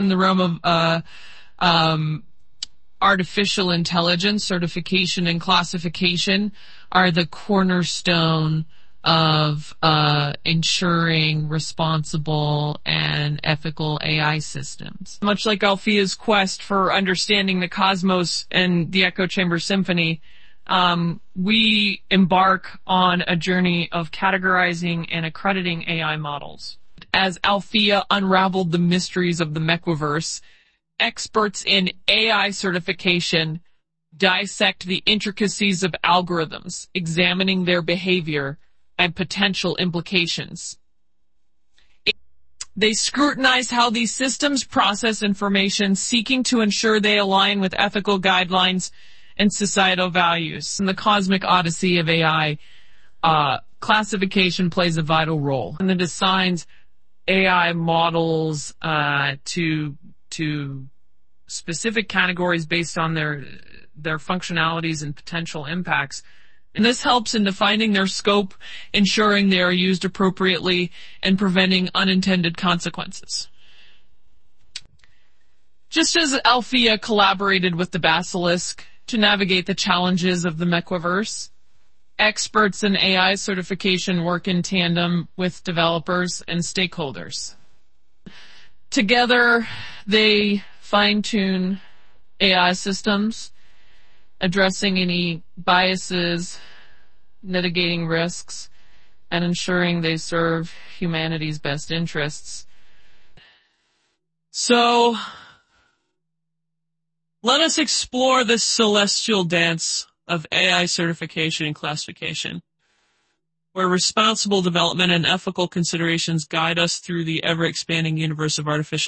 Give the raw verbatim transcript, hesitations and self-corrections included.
In the realm of uh, um, artificial intelligence, certification and classification are the cornerstone of uh, ensuring responsible and ethical A I systems. Much like Althea's quest for understanding the cosmos and the echo chamber symphony, um, we embark on a journey of categorizing and accrediting A I models. As Althea unraveled the mysteries of the Mequiverse, experts in A I certification dissect the intricacies of algorithms, examining their behavior and potential implications. They scrutinize how these systems process information, seeking to ensure they align with ethical guidelines and societal values. In the cosmic odyssey of A I, uh, classification plays a vital role. And it assigns A I models uh, to to specific categories based on their their functionalities and potential impacts. And this helps in defining their scope, ensuring they are used appropriately, and preventing unintended consequences. Just as Althea collaborated with the Basilisk to navigate the challenges of the Mequiverse, experts in A I certification work in tandem with developers and stakeholders. Together, they fine-tune A I systems, addressing any biases, mitigating risks, and ensuring they serve humanity's best interests. So, let us explore this celestial dance of A I certification and classification, where responsible development and ethical considerations guide us through the ever-expanding universe of artificial